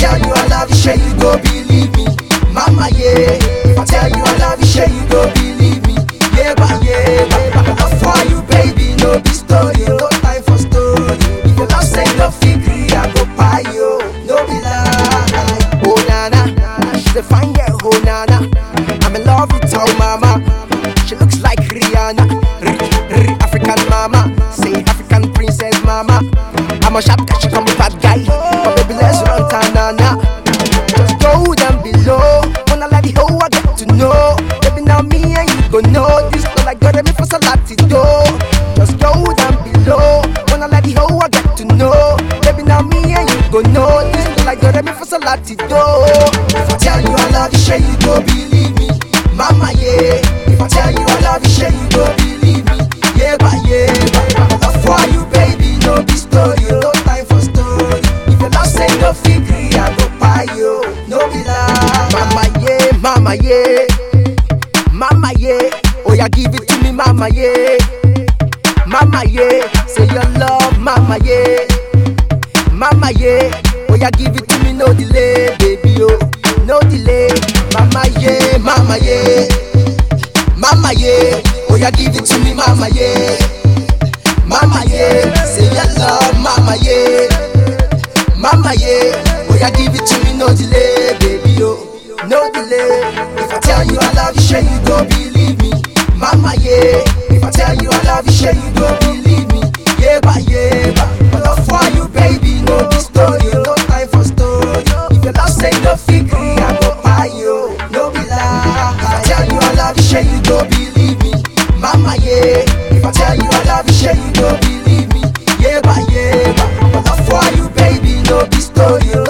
tell you I love you, sure you go believe me. Mama, yeah. If I tell you I love you, sure you go believe me. Yeah, but love for you, baby, no be story, no time for story. If your love say no figure, I go buy you, no be lie. Oh nana, she's a fine girl, oh nana. I'm in love with her mama. She looks like Rihanna, African mama. Say African princess mama. I'm a sharp catch, she come with bad guy. But baby, let's run tanana. Just go down below. Wanna let the whole world get to know. Baby, now me and you go know. This not like God, me for salati do. Just go down below. Wanna let the whole world get to know. Baby, now me and you go know. This not like God, me for salati do. If I tell you I love you, sure you go believe me. Mama, yeah. If I tell you I love you, sure you go believe me. Yeah, but love for you, baby, no be story, no time for story. If your love say no figure, I go buy you, no be lie. Mama, yeah, mama, yeah. Mama, yeah. Oh, yeah, give it to me, mama, yeah. Mama, yeah. Say your love, mama, yeah. Mama, yeah. Oh, yeah, give it to me, no delay, baby, oh, no delay. Mama, yeah, mama, yeah. Mama, yeah. Oh, yeah, give it to me, mama, yeah. Mama, yeah. Say your love, mama, yeah. Mama, yeah. Oh, yeah, give it to me, no delay, baby, oh, no delay. If I tell you I love you, sure you go believe me. Mama, yeah. If I tell you I love you, sure you go believe me. Yeah, but love for you, baby, no be story, no time for story. If your love say no figure, I go buy you, no be lie. If I tell you I love you, sure you go believe me. Mama, yeah. If I tell you I love you, sure you go believe me. Yeah, but love for you, baby, no be story.